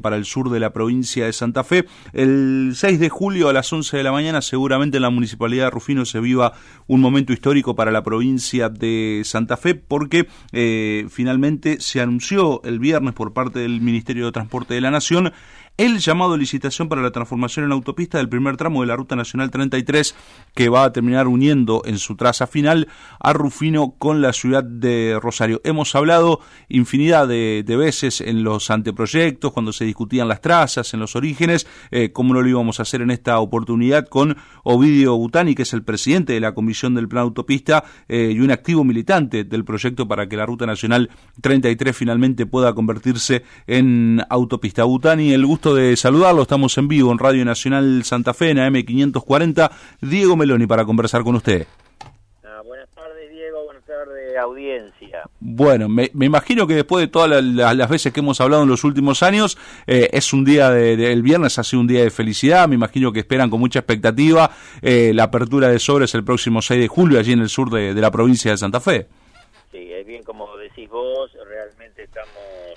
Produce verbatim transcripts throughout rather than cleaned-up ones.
para el sur de la provincia de Santa Fe. El seis de julio a las once de la mañana seguramente en la Municipalidad de Rufino se viva un momento histórico para la provincia de Santa Fe porque eh, finalmente se anunció el viernes por parte del Ministerio de Transporte de la Nación el llamado a licitación para la transformación en autopista del primer tramo de la Ruta Nacional treinta y tres, que va a terminar uniendo en su traza final a Rufino con la ciudad de Rosario. Hemos hablado infinidad de, de veces en los anteproyectos, cuando se discutían las trazas, en los orígenes, eh, cómo no lo íbamos a hacer en esta oportunidad con Ovidio Butani, que es el presidente de la Comisión del Plan Autopista eh, y un activo militante del proyecto para que la Ruta Nacional treinta y tres finalmente pueda convertirse en autopista. Butani, el gusto de saludarlo, estamos en vivo en Radio Nacional Santa Fe, en A M quinientos cuarenta, Diego Meloni para conversar con usted. Ah, buenas tardes, Diego, buenas tardes, audiencia. Bueno, me, me imagino que después de todas la, la, las veces que hemos hablado en los últimos años, eh, es un día, de, de, el viernes ha sido un día de felicidad, me imagino que esperan con mucha expectativa eh, la apertura de sobres el próximo seis de julio allí en el sur de, de la provincia de Santa Fe. Sí, es bien como decís vos, realmente estamos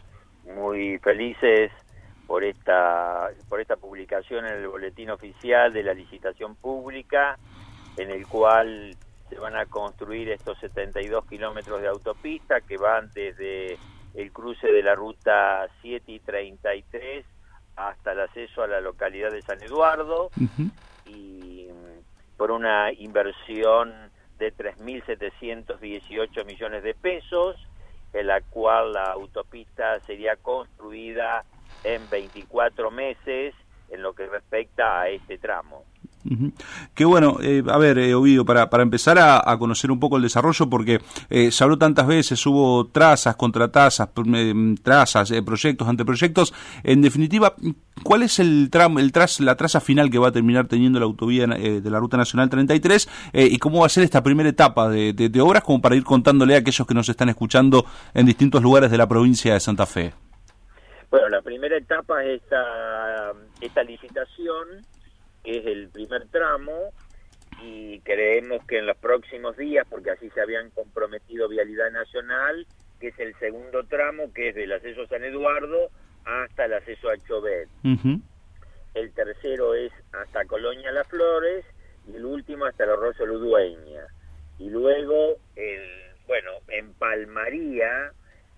muy felices por esta por esta publicación en el boletín oficial de la licitación pública, en el cual se van a construir estos setenta y dos kilómetros de autopista que van desde el cruce de la ruta siete y treinta y tres hasta el acceso a la localidad de San Eduardo, uh-huh. y por una inversión de tres mil setecientos dieciocho millones de pesos, en la cual la autopista sería construida en veinticuatro meses en lo que respecta a este tramo. Uh-huh. Qué bueno, eh, a ver, eh, Ovidio, para, para empezar a, a conocer un poco el desarrollo, porque eh, se habló tantas veces, hubo trazas, contratrazas, eh, trazas, eh, proyectos, anteproyectos. En definitiva, ¿cuál es el tramo, el traz, la traza final que va a terminar teniendo la autovía eh, de la Ruta Nacional treinta y tres? Eh, ¿Y cómo va a ser esta primera etapa de, de, de obras, como para ir contándole a aquellos que nos están escuchando en distintos lugares de la provincia de Santa Fe? Bueno, la primera etapa es esta, esta licitación, que es el primer tramo, y creemos que en los próximos días, porque así se habían comprometido Vialidad Nacional, que es el segundo tramo, que es del acceso a San Eduardo hasta el acceso a Chobet. Uh-huh. El tercero es hasta Colonia Las Flores, y el último hasta el Arroyo Ludueña. Y luego, el, bueno, empalmaría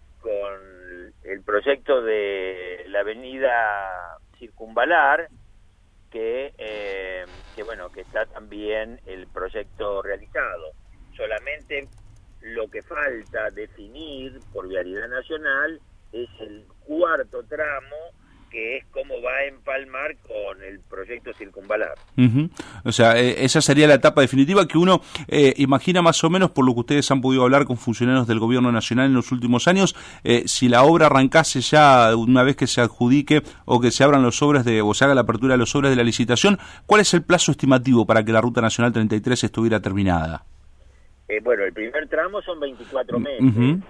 con el proyecto de la avenida Circunvalar, que, eh, que bueno, que está también el proyecto realizado. Solamente lo que falta definir por Vialidad Nacional es el cuarto tramo, que es cómo va a empalmar con el proyecto Circunvalar. Uh-huh. O sea, eh, esa sería la etapa definitiva que uno eh, imagina más o menos, por lo que ustedes han podido hablar con funcionarios del Gobierno Nacional en los últimos años, eh, si la obra arrancase ya una vez que se adjudique o que se abran los sobres de, o se haga la apertura de los sobres de la licitación, ¿cuál es el plazo estimativo para que la Ruta Nacional treinta y tres estuviera terminada? Eh, bueno, el primer tramo son veinticuatro meses, uh-huh.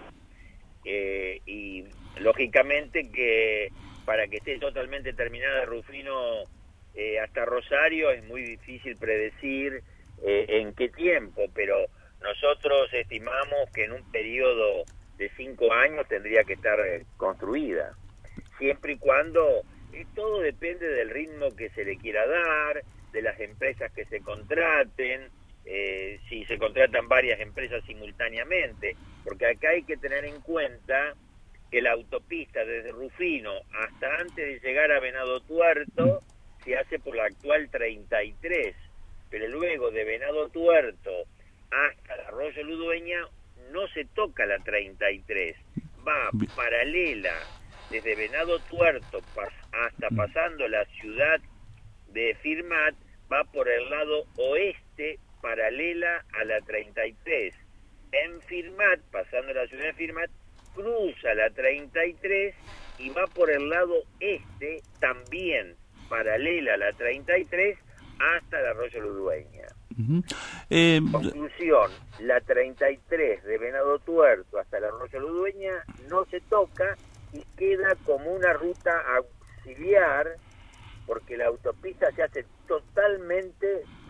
eh, y lógicamente que para que esté totalmente terminada Rufino eh, hasta Rosario es muy difícil predecir eh, en qué tiempo, pero nosotros estimamos que en un periodo de cinco años tendría que estar eh, construida, siempre y cuando eh, todo depende del ritmo que se le quiera dar, de las empresas que se contraten, eh, si se contratan varias empresas simultáneamente, porque acá hay que tener en cuenta que la autopista desde Rufino hasta antes de llegar a Venado Tuerto se hace por la actual treinta y tres, pero luego de Venado Tuerto hasta el Arroyo Ludueña no se toca la treinta y tres, va paralela desde Venado Tuerto hasta pasando la ciudad de Firmat, va por el lado oeste paralela a la treinta y tres. En Firmat, pasando la ciudad de Firmat, cruza la treinta y tres y va por el lado este, también paralela a la treinta y tres, hasta el Arroyo Ludueña. Uh-huh. Eh, Conclusión, la treinta y tres de Venado Tuerto hasta el Arroyo Ludueña no se toca y queda como una ruta auxiliar, porque la autopista se hace totalmente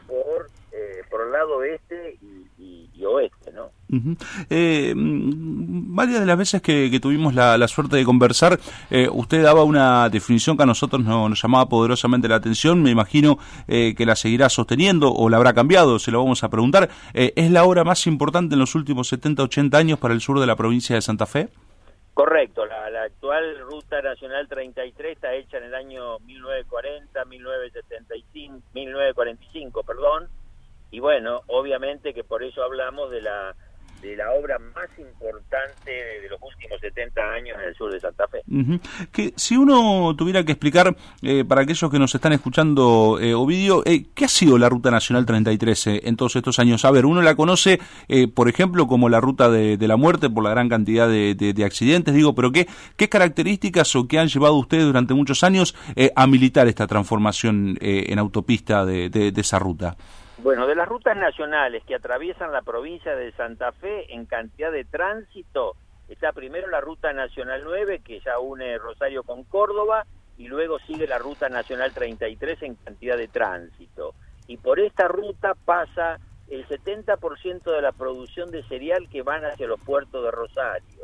por eh, por el lado este y, y, y oeste, ¿no? Uh-huh. Eh, varias de las veces que, que tuvimos la, la suerte de conversar, eh, usted daba una definición que a nosotros no, nos llamaba poderosamente la atención. Me imagino eh, que la seguirá sosteniendo o la habrá cambiado, se lo vamos a preguntar. Eh, ¿Es la obra más importante en los últimos setenta, ochenta años para el sur de la provincia de Santa Fe? Correcto, la, la actual Ruta Nacional treinta y tres está hecha en el año mil novecientos cuarenta, mil novecientos setenta y cinco, mil novecientos cuarenta y cinco, perdón, y bueno, obviamente que por eso hablamos de la de la obra más importante de los últimos setenta años en el sur de Santa Fe. Uh-huh. Que si uno tuviera que explicar, eh, para aquellos que nos están escuchando, eh, Ovidio, eh, ¿qué ha sido la Ruta Nacional treinta y tres eh, en todos estos años? A ver, uno la conoce, eh, por ejemplo, como la Ruta de, de la Muerte, por la gran cantidad de, de, de accidentes, digo, pero ¿qué, qué características o qué han llevado ustedes durante muchos años eh, a militar esta transformación eh, en autopista de, de, de esa ruta? Bueno, de las rutas nacionales que atraviesan la provincia de Santa Fe en cantidad de tránsito, está primero la Ruta Nacional nueve, que ya une Rosario con Córdoba, y luego sigue la Ruta Nacional treinta y tres en cantidad de tránsito. Y por esta ruta pasa el setenta por ciento de la producción de cereal que van hacia los puertos de Rosario.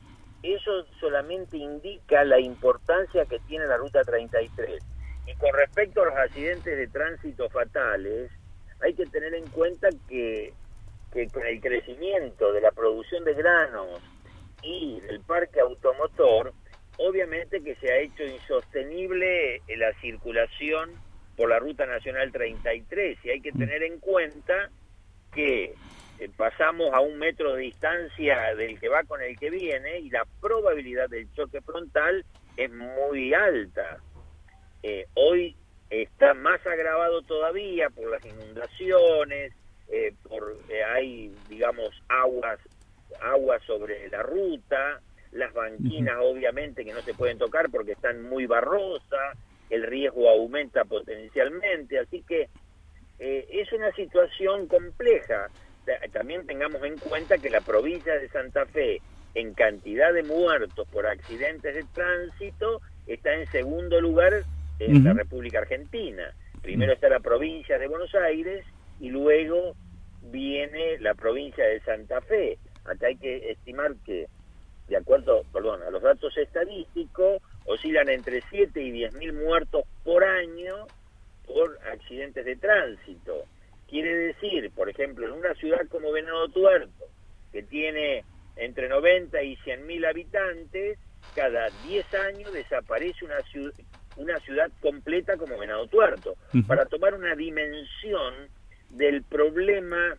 Eso solamente indica la importancia que tiene la Ruta treinta y tres. Y con respecto a los accidentes de tránsito fatales, hay que tener en cuenta que, que con el crecimiento de la producción de granos y del parque automotor, obviamente que se ha hecho insostenible la circulación por la Ruta Nacional treinta y tres, y hay que tener en cuenta que eh, pasamos a un metro de distancia del que va con el que viene y la probabilidad del choque frontal es muy alta. Eh, hoy está más agravado todavía por las inundaciones, eh, por eh, hay, digamos, aguas, aguas sobre la ruta, las banquinas obviamente que no se pueden tocar porque están muy barrosas, el riesgo aumenta potencialmente, así que eh, es una situación compleja. También tengamos en cuenta que la provincia de Santa Fe, en cantidad de muertos por accidentes de tránsito, está en segundo lugar en uh-huh. la República Argentina. Primero está la provincia de Buenos Aires y luego viene la provincia de Santa Fe. Acá hay que estimar que, de acuerdo, perdón, a los datos estadísticos, oscilan entre siete y diez mil muertos por año por accidentes de tránsito. Quiere decir, por ejemplo, en una ciudad como Venado Tuerto, que tiene entre noventa y cien mil habitantes, cada diez años desaparece una ciudad, una ciudad completa como Venado Tuerto, uh-huh. para tomar una dimensión del problema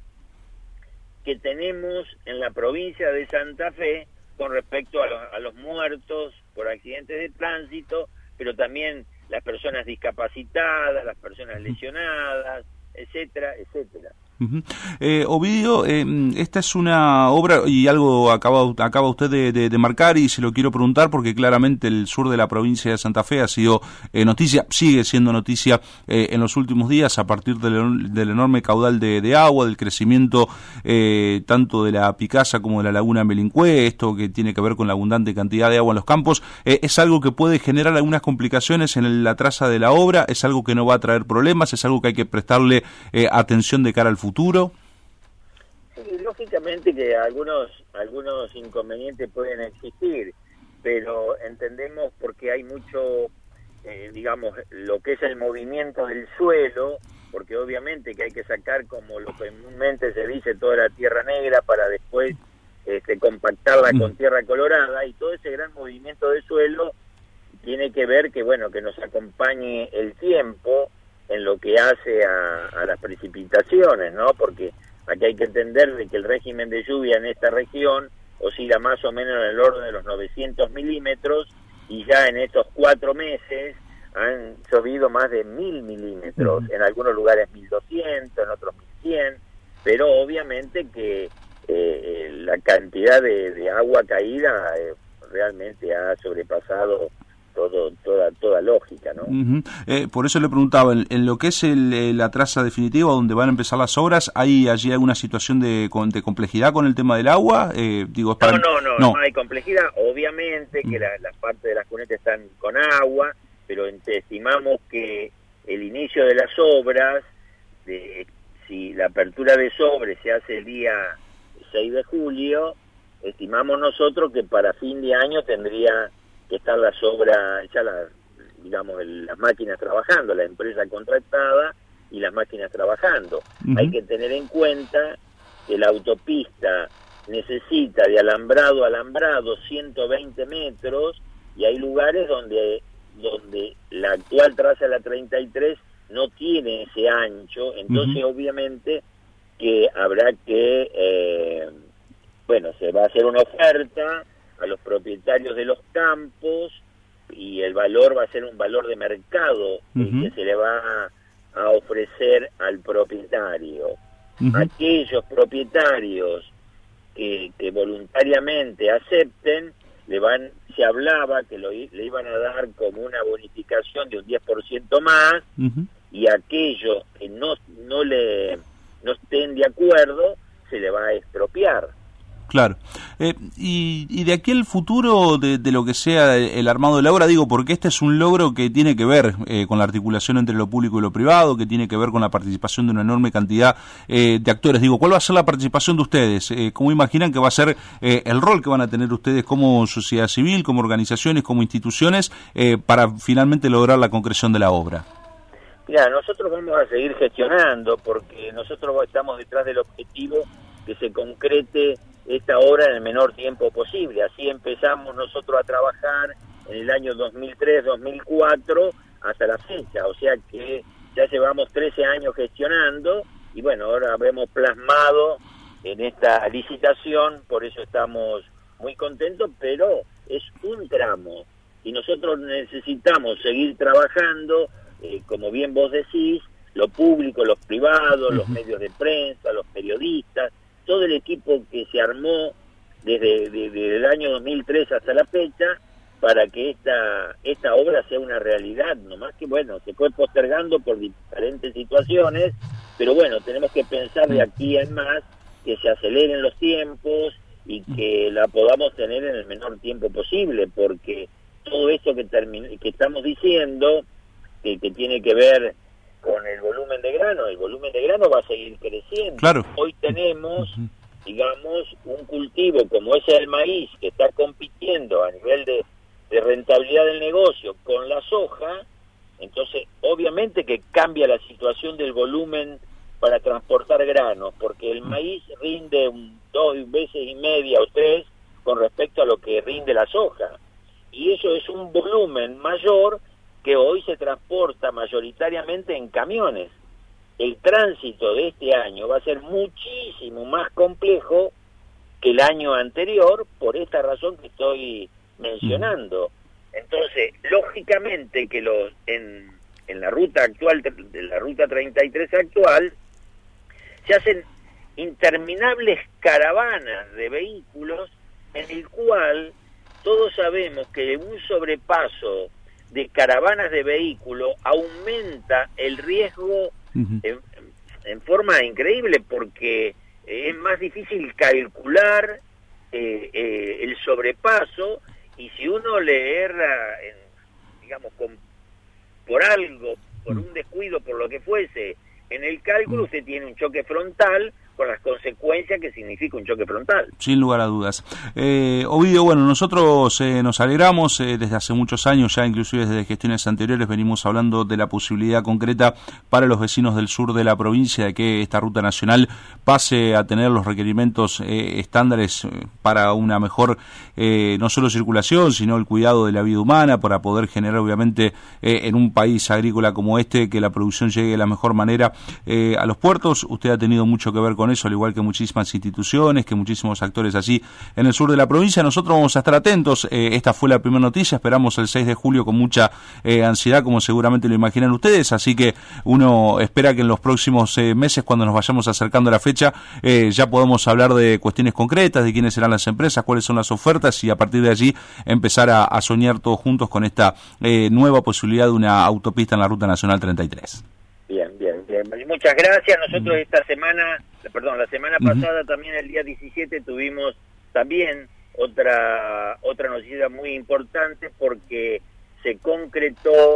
que tenemos en la provincia de Santa Fe con respecto a los, a los muertos por accidentes de tránsito, pero también las personas discapacitadas, las personas lesionadas, etcétera, etcétera. Uh-huh. eh, Ovidio, eh, esta es una obra y algo acaba, acaba usted de, de, de marcar y se lo quiero preguntar porque claramente el sur de la provincia de Santa Fe ha sido eh, noticia, sigue siendo noticia eh, en los últimos días a partir del, del enorme caudal de, de agua, del crecimiento eh, tanto de la Picasa como de la laguna Melincue, esto que tiene que ver con la abundante cantidad de agua en los campos. Eh, es algo que puede generar algunas complicaciones en la traza de la obra, es algo que no va a traer problemas, es algo que hay que prestarle eh, atención de cara al futuro. futuro? Sí, lógicamente que algunos algunos inconvenientes pueden existir, pero entendemos porque hay mucho, eh, digamos, lo que es el movimiento del suelo, porque obviamente que hay que sacar, como lo que comúnmente se dice, toda la tierra negra para después este, compactarla con tierra colorada, y todo ese gran movimiento de suelo tiene que ver que, bueno, que nos acompañe el tiempo en lo que hace a, a las precipitaciones, ¿no? Porque aquí hay que entender de que el régimen de lluvia en esta región oscila más o menos en el orden de los novecientos milímetros, y ya en estos cuatro meses han llovido más de mil milímetros, uh-huh. en algunos lugares mil doscientos, en otros mil cien, pero obviamente que eh, la cantidad de, de agua caída eh, realmente ha sobrepasado Todo, toda toda lógica, ¿no? Uh-huh. Eh, por eso le preguntaba, en, en lo que es el, la traza definitiva donde van a empezar las obras, ¿hay allí alguna situación de, de complejidad con el tema del agua? Eh, digo, es para... no, no, no, no, no hay complejidad. Obviamente que uh-huh. la, las partes de las cunetas están con agua, pero estimamos que el inicio de las obras de si la apertura de sobre se hace el día seis de julio, estimamos nosotros que para fin de año tendría que estar la sobra, ya la, digamos, el, las máquinas trabajando, la empresa contratada y las máquinas trabajando. Uh-huh. Hay que tener en cuenta que la autopista necesita de alambrado a alambrado ciento veinte metros, y hay lugares donde donde la actual traza la treinta y tres no tiene ese ancho, entonces uh-huh. obviamente que habrá que, eh, bueno, se va a hacer una oferta a los propietarios de los campos y el valor va a ser un valor de mercado uh-huh. eh, que se le va a, a ofrecer al propietario. Uh-huh. Aquellos propietarios que, que voluntariamente acepten, le van, se hablaba que lo, le iban a dar como una bonificación de un diez por ciento más, uh-huh. y aquellos que no no le no estén de acuerdo se le va a expropiar. Claro. Eh, y, y de aquí al futuro de, de lo que sea el armado de la obra, digo, porque este es un logro que tiene que ver eh, con la articulación entre lo público y lo privado, que tiene que ver con la participación de una enorme cantidad eh, de actores. Digo, ¿cuál va a ser la participación de ustedes? Eh, ¿Cómo imaginan que va a ser eh, el rol que van a tener ustedes como sociedad civil, como organizaciones, como instituciones, eh, para finalmente lograr la concreción de la obra? Mira, nosotros vamos a seguir gestionando, porque nosotros estamos detrás del objetivo que se concrete esta obra en el menor tiempo posible. Así empezamos nosotros a trabajar en el año dos mil tres, dos mil cuatro hasta la fecha, o sea que ya llevamos trece años gestionando y bueno, ahora hemos plasmado en esta licitación, por eso estamos muy contentos, pero es un tramo y nosotros necesitamos seguir trabajando, eh, como bien vos decís, lo público, los privados, los medios de prensa, los periodistas, todo el equipo que se armó desde, desde el año dos mil tres hasta la fecha para que esta esta obra sea una realidad, nomás que bueno, se fue postergando por diferentes situaciones, pero bueno, tenemos que pensar de aquí en más que se aceleren los tiempos y que la podamos tener en el menor tiempo posible, porque todo esto que, termin- que estamos diciendo, que, que tiene que ver con el volumen de grano, el volumen de grano va a seguir creciendo. Claro. Hoy tenemos, digamos, un cultivo como es el maíz, que está compitiendo a nivel de, de rentabilidad del negocio con la soja, entonces obviamente que cambia la situación del volumen para transportar granos, porque el maíz rinde un, dos veces y media o tres con respecto a lo que rinde la soja, y eso es un volumen mayor que hoy se transporta mayoritariamente en camiones. El tránsito de este año va a ser muchísimo más complejo que el año anterior, por esta razón que estoy mencionando. Entonces, lógicamente que los en, en la ruta actual, de la ruta treinta y tres actual, se hacen interminables caravanas de vehículos en el cual todos sabemos que un sobrepaso de caravanas de vehículos aumenta el riesgo uh-huh. en, en forma increíble, porque es más difícil calcular eh, eh, el sobrepaso, y si uno le erra, en, digamos, con, por algo, por un descuido, por lo que fuese, en el cálculo usted tiene un choque frontal con las consecuencias que significa un choque frontal. Sin lugar a dudas. Eh, Ovidio, bueno, nosotros eh, nos alegramos, eh, desde hace muchos años, ya inclusive desde gestiones anteriores, venimos hablando de la posibilidad concreta para los vecinos del sur de la provincia de que esta ruta nacional pase a tener los requerimientos eh, estándares para una mejor, eh, no solo circulación, sino el cuidado de la vida humana, para poder generar, obviamente, eh, en un país agrícola como este, que la producción llegue de la mejor manera eh, a los puertos. Usted ha tenido mucho que ver con eso, al igual que muchísimas instituciones, que muchísimos actores allí en el sur de la provincia. Nosotros vamos a estar atentos. Eh, esta fue la primera noticia, esperamos el seis de julio con mucha eh, ansiedad, como seguramente lo imaginan ustedes, así que uno espera que en los próximos eh, meses, cuando nos vayamos acercando a la fecha, eh, ya podamos hablar de cuestiones concretas, de quiénes serán las empresas, cuáles son las ofertas, y a partir de allí empezar a, a soñar todos juntos con esta eh, nueva posibilidad de una autopista en la Ruta Nacional treinta y tres. Bien, bien, bien. Muchas gracias. Nosotros esta semana, perdón, la semana uh-huh. pasada, también el día diecisiete, tuvimos también otra otra noticia muy importante, porque se concretó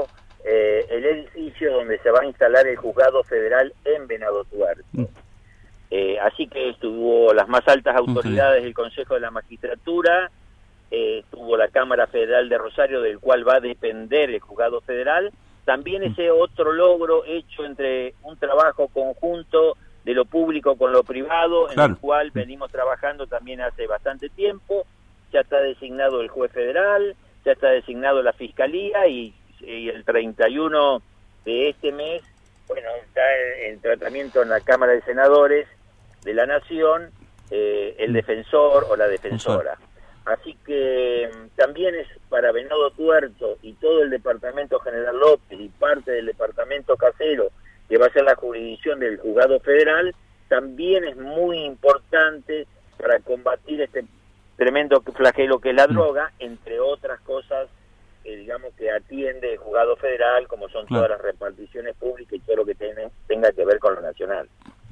eh, el edificio donde se va a instalar el juzgado federal en Venado Tuerto. Mm. Eh, así que estuvo las más altas autoridades okay. del Consejo de la Magistratura, eh, estuvo la Cámara Federal de Rosario, del cual va a depender el juzgado federal. También ese otro logro hecho entre un trabajo conjunto de lo público con lo privado, claro. en el cual venimos trabajando también hace bastante tiempo. Ya está designado el juez federal, ya está designado la Fiscalía y, y el treinta y uno de este mes, bueno, está en, en tratamiento en la Cámara de Senadores de la Nación eh, el defensor o la defensora. Así que también es para Venado Tuerto y todo el departamento General López y parte del departamento Casero, que va a ser la jurisdicción del juzgado federal, también es muy importante para combatir este tremendo flagelo que es la droga, entre otras cosas, eh, digamos, que atiende el juzgado federal, como son claro. todas las reparticiones públicas y todo lo que tiene, tenga que ver con lo nacional.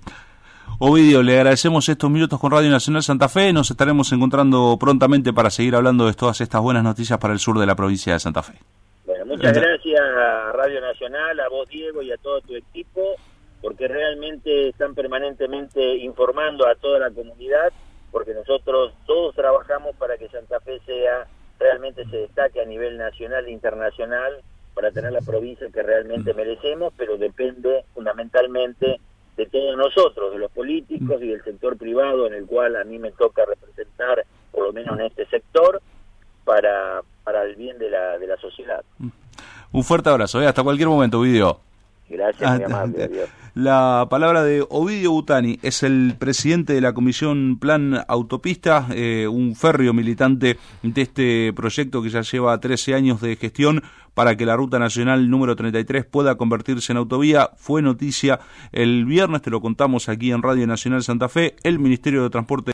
Ovidio, le agradecemos estos minutos con Radio Nacional Santa Fe. Nos estaremos encontrando prontamente para seguir hablando de todas estas buenas noticias para el sur de la provincia de Santa Fe. Bueno, muchas gracias a Radio Nacional, a vos, Diego, y a todo tu equipo, porque realmente están permanentemente informando a toda la comunidad, porque nosotros todos trabajamos para que Santa Fe sea, realmente se destaque a nivel nacional e internacional, para tener la provincia que realmente merecemos, pero depende fundamentalmente de todos nosotros, de los políticos y del sector privado, en el cual a mí me toca representar, por lo menos en este sector, para para el bien de la de la sociedad. Un fuerte abrazo, ¿eh? Hasta cualquier momento, Ovidio. Gracias, muy amable. Adiós. La palabra de Ovidio Butani, es el presidente de la Comisión Plan Autopista, eh, un férreo militante de este proyecto que ya lleva trece años de gestión para que la Ruta Nacional número treinta y tres pueda convertirse en autovía. Fue noticia el viernes, te lo contamos aquí en Radio Nacional Santa Fe, el Ministerio de Transporte